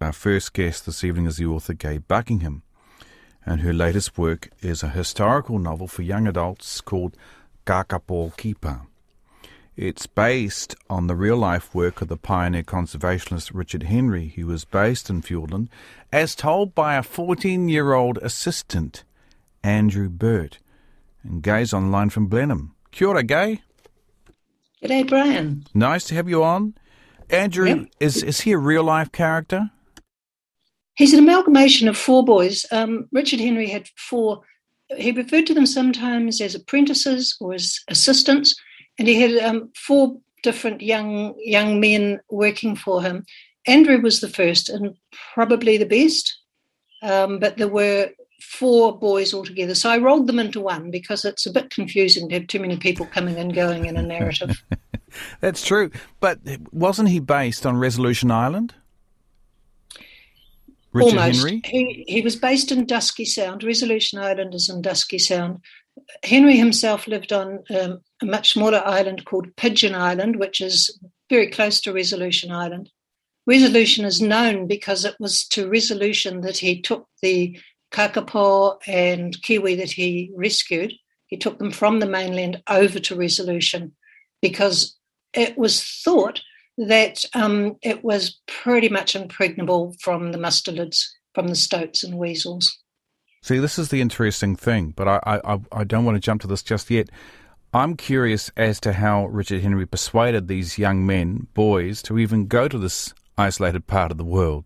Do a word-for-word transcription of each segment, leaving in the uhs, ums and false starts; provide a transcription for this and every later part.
Our first guest this evening is the author Gai Buckingham, and her latest work is a historical novel for young adults called Kakapo Kipa. It's based on the real-life work of the pioneer conservationist Richard Henry, who was based in Fiordland, as told by a fourteen-year-old assistant, Andrew Burt. And Gai's online from Blenheim. Kia ora, Gai. G'day, Brian. Nice to have you on. Andrew, Yep. is, is he a real-life character? He's an amalgamation of four boys. Um, Richard Henry had four. He referred to them sometimes as apprentices or as assistants, and he had um, four different young young men working for him. Andrew was the first and probably the best, um, but there were four boys altogether. So I rolled them into one because it's a bit confusing to have too many people coming and going in a narrative. That's true. But wasn't he based on Resolution Island? Richard Almost. Henry? He, he was based in Dusky Sound. Resolution Island is in Dusky Sound. Henry himself lived on um, a much smaller island called Pigeon Island, which is very close to Resolution Island. Resolution is known because it was to Resolution that he took the kakapo and kiwi that he rescued. He took them from the mainland over to Resolution because it was thought that um, it was pretty much impregnable from the mustelids, from the stoats and weasels. See, this is the interesting thing, but I, I, I don't want to jump to this just yet. I'm curious as to how Richard Henry persuaded these young men, boys, to even go to this isolated part of the world.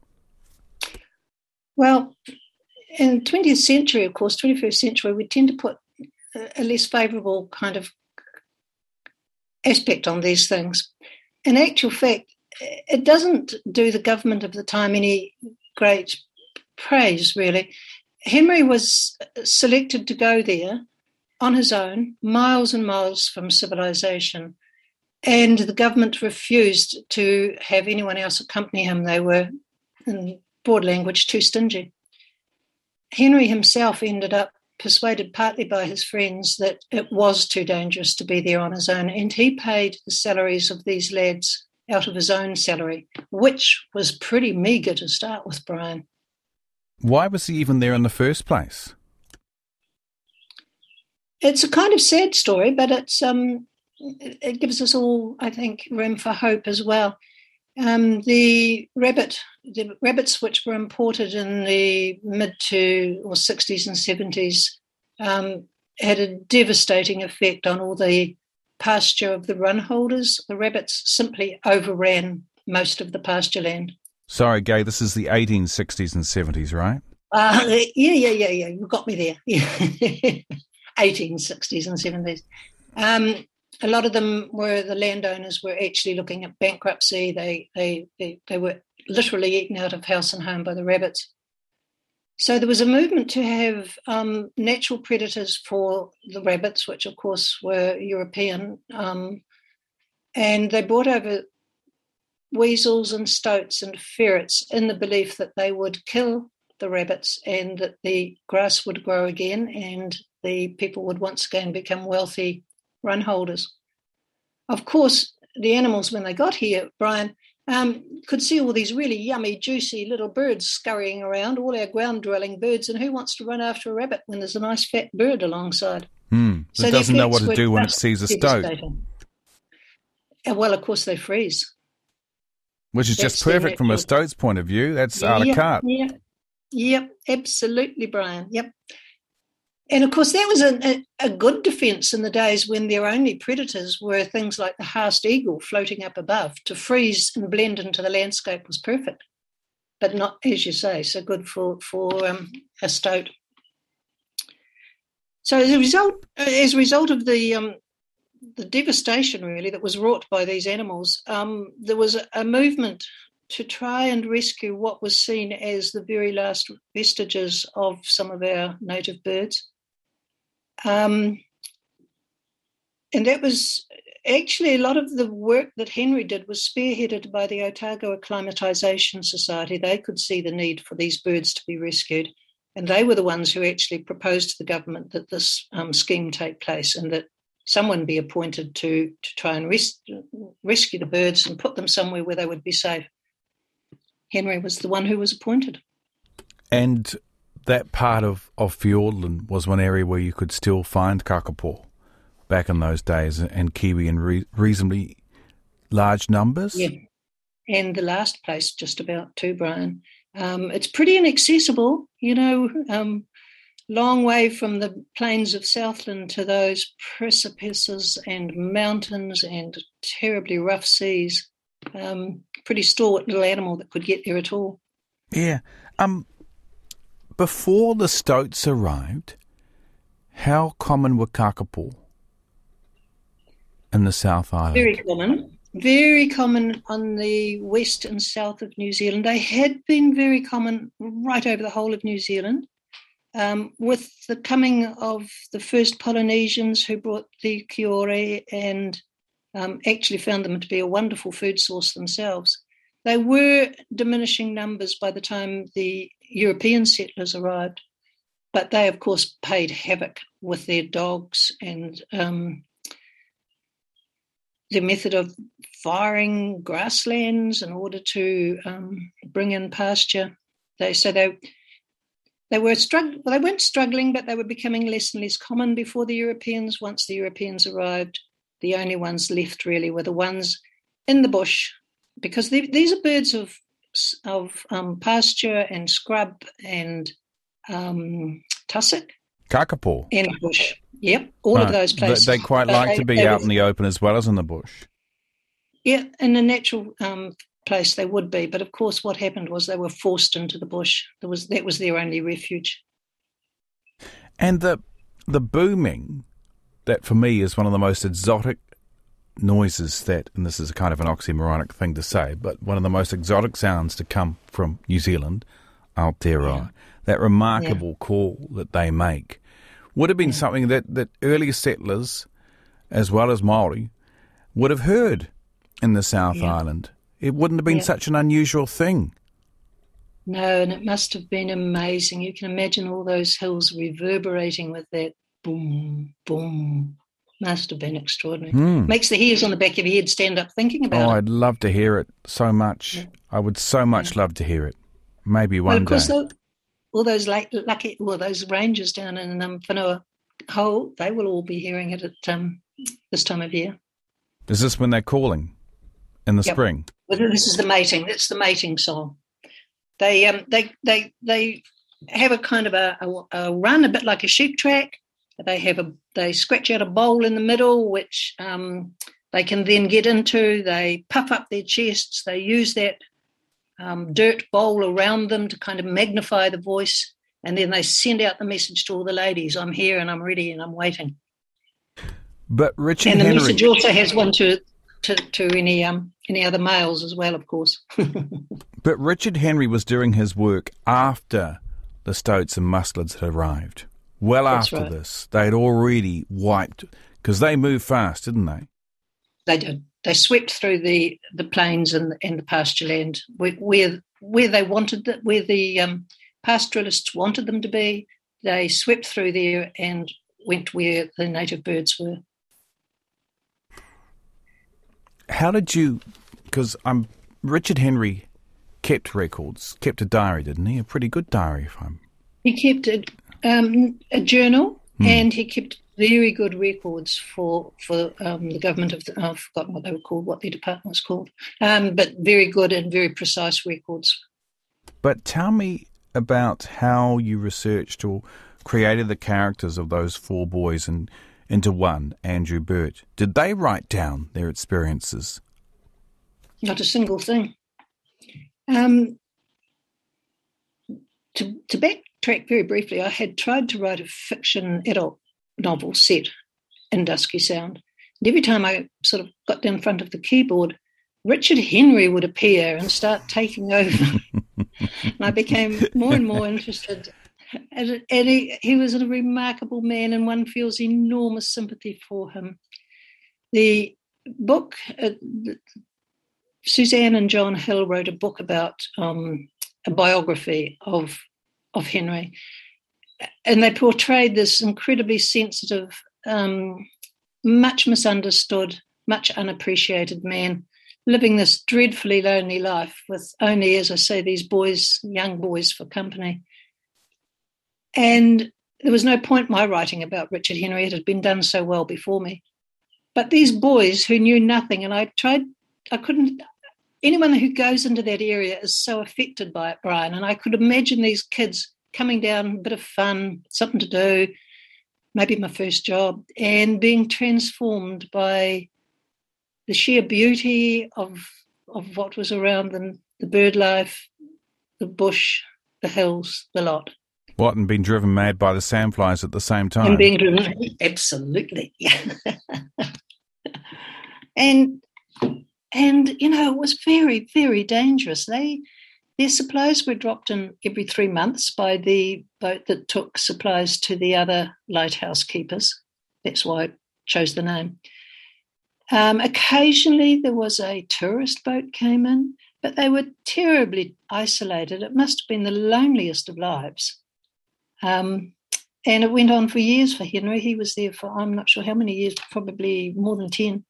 Well, in the twentieth century, of course, twenty-first century, we tend to put a less favourable kind of aspect on these things. In actual fact, it doesn't do the government of the time any great praise, really. Henry was selected to go there on his own, miles and miles from civilization, and the government refused to have anyone else accompany him. They were, in broad language, too stingy. Henry himself ended up persuaded partly by his friends that it was too dangerous to be there on his own, and he paid the salaries of these lads out of his own salary, which was pretty meagre to start with, Brian. Why was he even there in the first place? It's a kind of sad story, but it's um, it gives us all, I think, room for hope as well. Um, the rabbit, the rabbits which were imported in the mid to or sixties and seventies um, had a devastating effect on all the pasture of the run holders. The rabbits simply overran most of the pasture land. Sorry, Gai, this is the eighteen sixties and seventies, right? Uh, yeah, yeah, yeah, yeah. You got me there. Yeah. eighteen sixties and seventies. Um, A lot of them were the landowners were actually looking at bankruptcy. They, they they they were literally eaten out of house and home by the rabbits. So there was a movement to have um, natural predators for the rabbits, which of course were European, um, and they brought over weasels and stoats and ferrets in the belief that they would kill the rabbits and that the grass would grow again and the people would once again become wealthy run holders. Of course, the animals, when they got here, Brian, um, could see all these really yummy, juicy little birds scurrying around, all our ground-dwelling birds, and who wants to run after a rabbit when there's a nice fat bird alongside? Hmm. So it doesn't know what to do when it sees a stoat. And well, of course, they freeze. Which is That's just perfect from a natural. stoat's point of view. That's a la Yep, carte. Yep, yep, absolutely, Brian, yep. And, of course, that was a, a, a good defence in the days when their only predators were things like the Haast eagle floating up above. To freeze and blend into the landscape was perfect, but not, as you say, so good for, for um, a stoat. So as a result, as a result of the um, the devastation, really, that was wrought by these animals, um, there was a, a movement to try and rescue what was seen as the very last vestiges of some of our native birds. Um, and that was actually a lot of the work that Henry did was spearheaded by the Otago Acclimatisation Society. They could see the need for these birds to be rescued, and they were the ones who actually proposed to the government that this um, scheme take place and that someone be appointed to, to try and res- rescue the birds and put them somewhere where they would be safe. Henry was the one who was appointed. And that part of, of Fiordland was one area where you could still find kakapo back in those days, and kiwi in re- reasonably large numbers? Yeah. And the last place just about too, Brian. Um, it's pretty inaccessible, you know, um, long way from the plains of Southland to those precipices and mountains and terribly rough seas. Um, pretty stalwart little animal that could get there at all. Yeah. Um. Before the stoats arrived, how common were kakapo in the South Island? Very common. Very common on the west and south of New Zealand. They had been very common right over the whole of New Zealand. Um, with the coming of the first Polynesians who brought the kiore and um, actually found them to be a wonderful food source themselves, they were diminishing numbers by the time the European settlers arrived. But they, of course, paid havoc with their dogs and um, the method of firing grasslands in order to um, bring in pasture. They so they they were strugg- well, they weren't struggling, but they were becoming less and less common before the Europeans. Once the Europeans arrived, the only ones left really were the ones in the bush, because they, these are birds of of um, pasture and scrub and um, tussock. Kakapo. And bush. Yep, all Right. of those places. They, they quite But like they- to be they out were- in the open as well as in the bush. Yeah, in a natural um, place they would be, but of course what happened was they were forced into the bush. There was that was their only refuge. And the the booming, that for me is one of the most exotic noises that, and this is a kind of an oxymoronic thing to say, but one of the most exotic sounds to come from New Zealand, Aotearoa, Yeah. that remarkable call that they make, would have been something that, that early settlers, as well as Māori, would have heard in the South Yeah. Island. It wouldn't have been Yeah. such an unusual thing. No, and it must have been amazing. You can imagine all those hills reverberating with that boom, boom. Must have been extraordinary. Hmm. Makes the hairs on the back of your head stand up thinking about Oh, it. I'd love to hear it so much. Yeah. I would so much love to hear it. Maybe Well, one of course, day. tho- all those like, lucky, well, those rangers down in um, Whanua Hole, they will all be hearing it at um, this time of year. Is this when they're calling in the Yep. spring? Well, this is the mating. It's the mating song. They um they they they have a kind of a, a, a run, a bit like a sheep track. They have a they scratch out a bowl in the middle, which um, they can then get into. They puff up their chests. They use that um, dirt bowl around them to kind of magnify the voice, and then they send out the message to all the ladies: "I'm here and I'm ready and I'm waiting." But Richard And the Henry... message also has one to to, to any um any other males as well, of course. But Richard Henry was doing his work after the Stoats and Musclards had arrived. Well That's after right. this. They'd already wiped... Because they moved fast, didn't they? They did. They swept through the, the plains and, and the pasture land where where, where they wanted the, where the um, pastoralists wanted them to be. They swept through there and went where the native birds were. How did you... Because um, Richard Henry kept records, kept a diary, didn't he? A pretty good diary, if I'm... He kept a, um, a journal Hmm. and he kept very good records for for um, the government of the, I've forgotten what they were called, what their department was called, um, but very good and very precise records. But tell me about how you researched or created the characters of those four boys and into one, Andrew Burt. Did they write down their experiences? Not a single thing. Um, to, to backtrack very briefly, I had tried to write a fiction adult novel set in Dusky Sound. And every time I sort of got down in front of the keyboard, Richard Henry would appear and start taking over. And I became more and more interested. And, and he, he was a remarkable man, and one feels enormous sympathy for him. The book, uh, Suzanne and John Hill wrote a book about um, a biography of of Henry, and they portrayed this incredibly sensitive, um, much misunderstood, much unappreciated man, living this dreadfully lonely life with only, as I say, these boys, young boys for company. And there was no point my writing about Richard Henry. It had been done so well before me. But these boys who knew nothing, and I tried, I couldn't, anyone who goes into that area is so affected by it, Brian. And I could imagine these kids coming down, a bit of fun, something to do, maybe my first job, and being transformed by the sheer beauty of of what was around them, the bird life, the bush, the hills, the lot. What, and being driven mad by the sandflies at the same time? And being driven, absolutely. and, and, you know, it was very, very dangerous. They Their supplies were dropped in every three months by the boat that took supplies to the other lighthouse keepers. That's why I chose the name. Um, occasionally there was a tourist boat came in, but they were terribly isolated. It must have been the loneliest of lives. Um, and it went on for years for Henry. He was there for, I'm not sure how many years, probably more than ten.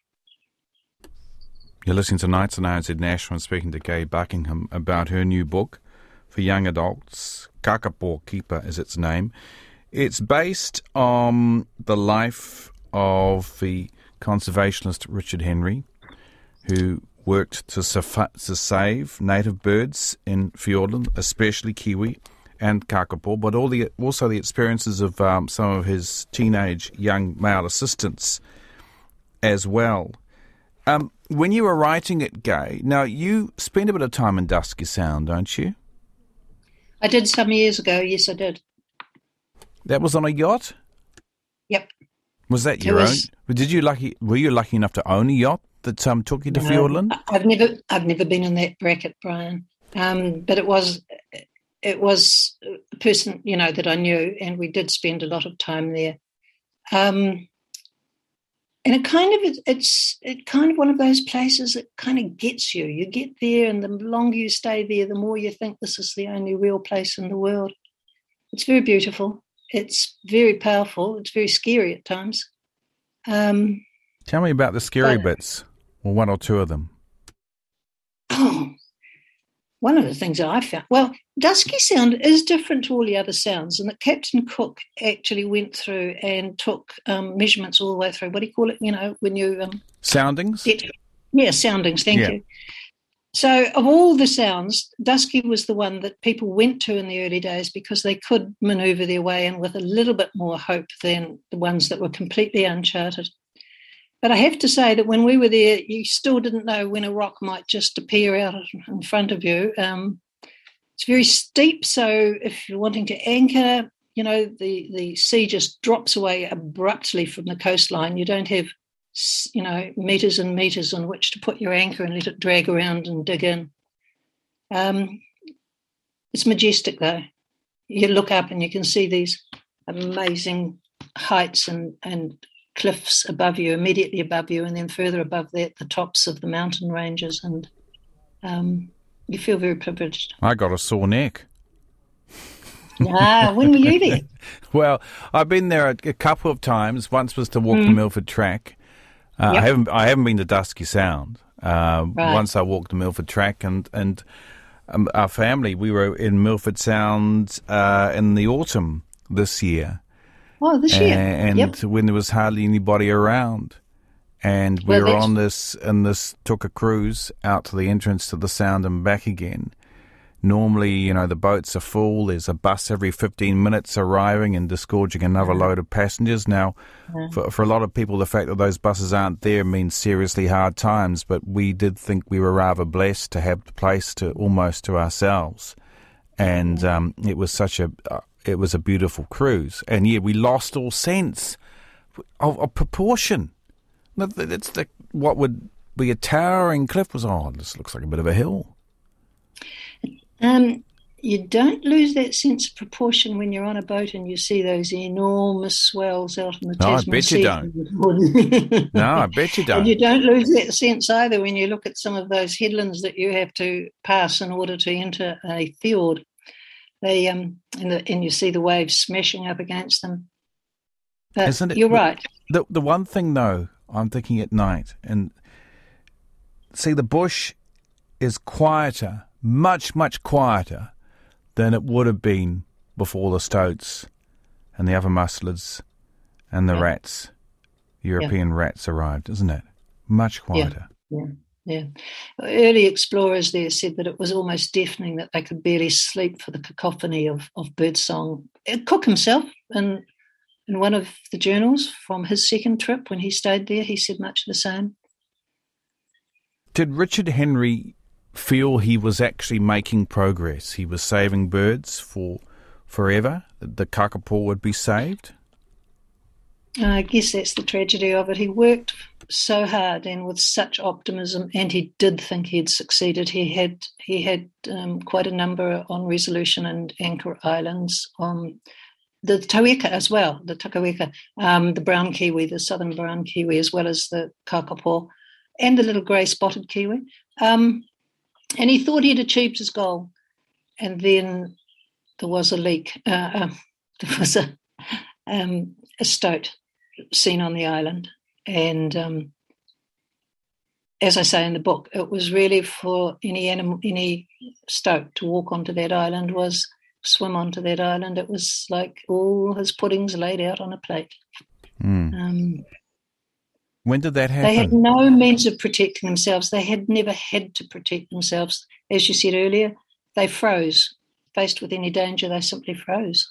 You're listening to Nights on R N Z National and speaking to Gai Buckingham about her new book for young adults. Kakapo Keeper is its name. It's based on the life of the conservationist Richard Henry, who worked to, saf- to save native birds in Fiordland, especially kiwi and kakapo, but all the, also the experiences of um, some of his teenage young male assistants as well. Um, when you were writing it, Gai, now you spent a bit of time in Dusky Sound, don't you? I did some years ago, yes I did. That was on a yacht? Yep. Was that your was, own? Did you lucky? Were you lucky enough to own a yacht that um, took you to no, Fiordland? I've never, I've never been in that bracket, Brian. Um, but it was, it was a person, you know, that I knew, and we did spend a lot of time there. Um, and it kind of, it, it's it kind of one of those places that kind of gets you. You get there, and the longer you stay there, the more you think this is the only real place in the world. It's very beautiful. It's very powerful. It's very scary at times. Um, Tell me about the scary but, bits, or one or two of them. Oh, one of the things that I found, well, Dusky Sound is different to all the other sounds, and that Captain Cook actually went through and took um, measurements all the way through. What do you call it? You know, when you... Um, soundings? Get, yeah, soundings, thank yeah. you. So of all the sounds, Dusky was the one that people went to in the early days because they could manoeuvre their way in with a little bit more hope than the ones that were completely uncharted. But I have to say that when we were there, you still didn't know when a rock might just appear out in front of you. Um, it's very steep, so if you're wanting to anchor, you know, the, the sea just drops away abruptly from the coastline. You don't have, you know, metres and metres on which to put your anchor and let it drag around and dig in. Um, it's majestic, though. You look up and you can see these amazing heights and, and cliffs above you, immediately above you, and then further above that, the tops of the mountain ranges, and um, you feel very privileged. I got a sore neck. Ah, when were you there? Well, I've been there a, a couple of times. Once was to walk mm. the Milford Track. Uh, yep. I haven't I haven't been to Dusky Sound. Uh, right. Once I walked the Milford Track, and and um, our family, we were in Milford Sound uh, in the autumn this year. Oh, this year, and yep. when there was hardly anybody around, and we well, were on this and this took a cruise out to the entrance to the Sound and back again. Normally, you know, the boats are full. There's a bus every fifteen minutes arriving and disgorging another load of passengers. Now, yeah. for, for a lot of people, the fact that those buses aren't there means seriously hard times, but we did think we were rather blessed to have the place to almost to ourselves. And um, it was such a, uh, it was a beautiful cruise. And yeah, we lost all sense of, of proportion. It's the, what would be a towering cliff was, oh, this looks like a bit of a hill. Um, you don't lose that sense of proportion when you're on a boat and you see those enormous swells out in the no, Tasman I bet Sea. you don't. No, I bet you don't. And you don't lose that sense either when you look at some of those headlands that you have to pass in order to enter a fjord. They um, and, the, and you see the waves smashing up against them. But Isn't it, you're right. The the one thing though, I'm thinking at night, and see, the bush is quieter, much, much quieter than it would have been before the stoats and the other mustelids and the yeah. rats, European yeah. rats arrived, isn't it? Much quieter. Yeah, yeah, yeah. Early explorers there said that it was almost deafening, that they could barely sleep for the cacophony of, of birdsong. Cook himself, in, in one of the journals from his second trip when he stayed there, he said much the same. Did Richard Henry feel he was actually making progress? He was saving birds for forever? That the kakapo would be saved? I guess that's the tragedy of it. He worked so hard and with such optimism, and he did think he had succeeded. He had he had um, quite a number on Resolution and Anchor Islands, on the Taueka as well, the Takaweka, um, the brown kiwi, the southern brown kiwi, as well as the kakapo, and the little grey-spotted kiwi. Um, and he thought he'd achieved his goal. And then there was a leak. Uh, uh, there was a, um, a stoat seen on the island. And um, as I say in the book, it was really for any animal, any stoat to walk onto that island was swim onto that island. It was like all his puddings laid out on a plate. Mm. Um, when did that happen? They had no means of protecting themselves. They had never had to protect themselves. As you said earlier, they froze. Faced with any danger, they simply froze.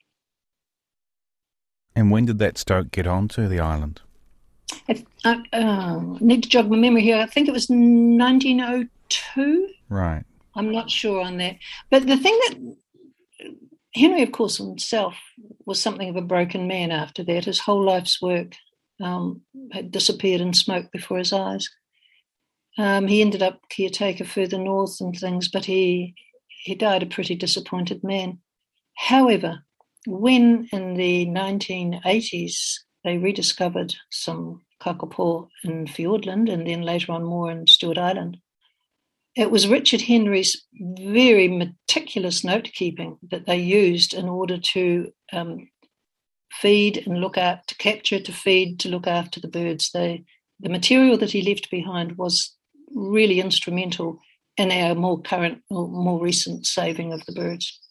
And when did that stoat get onto the island? I uh, uh, need to jog my memory here. I think it was nineteen oh two. Right. I'm not sure on that. But the thing that Henry, of course, himself was something of a broken man after that. His whole life's work um, had disappeared in smoke before his eyes. Um, he ended up caretaker further north and things, but he he died a pretty disappointed man. However, when in the nineteen eighties they rediscovered some kakapo in Fiordland and then later on more in Stewart Island, it was Richard Henry's very meticulous note-keeping that they used in order to um, feed and look at, to capture, to feed, to look after the birds. They, the material that he left behind was really instrumental in our more current or more recent saving of the birds.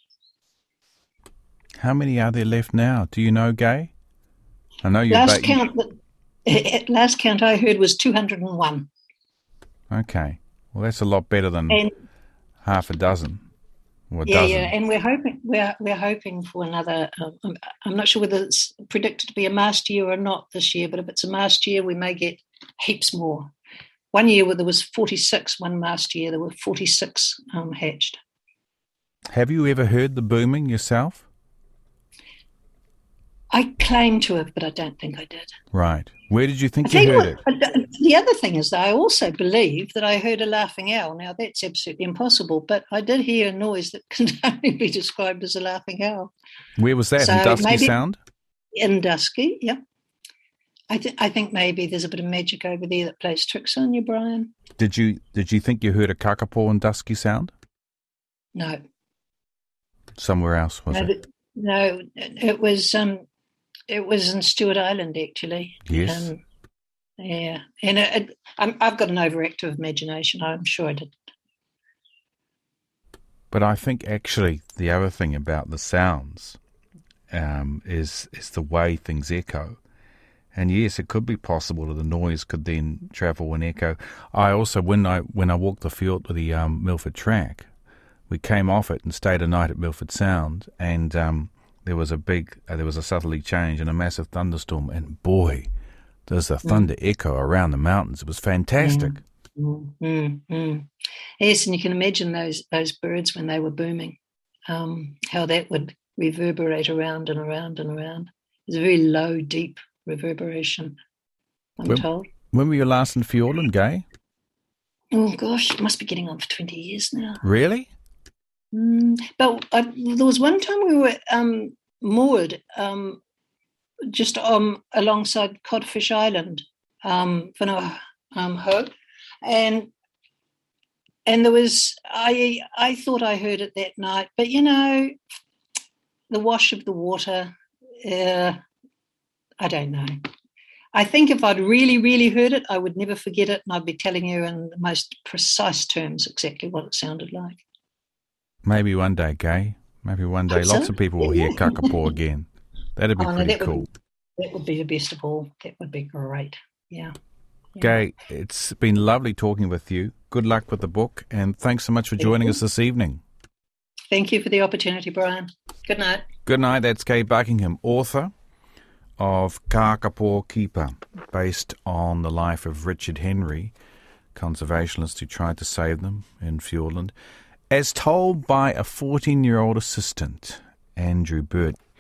How many are there left now? Do you know, Gay? I know you're last ba- count. At last count I heard was two hundred and one. Okay, well that's a lot better than and, half a dozen. Or a yeah, dozen. yeah, and we're hoping we're we're hoping for another. Um, I'm not sure whether it's predicted to be a mast year or not this year, but if it's a mast year, we may get heaps more. One year where there was forty-six, one mast year there were forty-six um, hatched. Have you ever heard the booming yourself? I claim to have, but I don't think I did. Right. Where did you think I you think heard what, it? The other thing is that I also believe that I heard a laughing owl. Now, that's absolutely impossible, but I did hear a noise that can only be described as a laughing owl. Where was that? So in Dusky maybe, Sound? In Dusky, yeah. I, th- I think maybe there's a bit of magic over there that plays tricks on you, Brian. Did you Did you think you heard a kakapo in Dusky Sound? No. Somewhere else, was no, it? No, it was... Um, It was in Stewart Island, actually. Yes. Um, yeah, and it, it, I'm, I've got an overactive imagination. I'm sure I did. But I think actually the other thing about the sounds um, is is the way things echo. And yes, it could be possible that the noise could then travel and echo. I also, when I when I walked the field with the um, Milford Track, we came off it and stayed a night at Milford Sound, and um, there was a big, uh, there was a southerly change and a massive thunderstorm, and boy, there's a thunder mm. echo around the mountains. It was fantastic. Mm, mm, mm. Yes, and you can imagine those those birds when they were booming, um, how that would reverberate around and around and around. It was a very low, deep reverberation, I'm when, told. When were you last in Fiordland, Gay? Oh, gosh, it must be getting on for twenty years now. Really? Mm, but I, there was one time we were um, moored um, just um, alongside Codfish Island, um, Whanau um, Ho, and and there was I I thought I heard it that night, but you know, the wash of the water, uh, I don't know. I think if I'd really, really heard it, I would never forget it, and I'd be telling you in the most precise terms exactly what it sounded like. Maybe one day, Gay. Maybe one day. So. Lots of people will hear Kakapo again. That'd be oh, no, pretty that cool. Would be, that would be the best of all. That would be great. Yeah. yeah. Gay, it's been lovely talking with you. Good luck with the book, and thanks so much for joining us this evening. Thank you for the opportunity, Brian. Good night. Good night. That's Gay Buckingham, author of Kakapo Kipa, based on the life of Richard Henry, conservationist who tried to save them in Fiordland, as told by a fourteen-year-old assistant, Andrew Burt.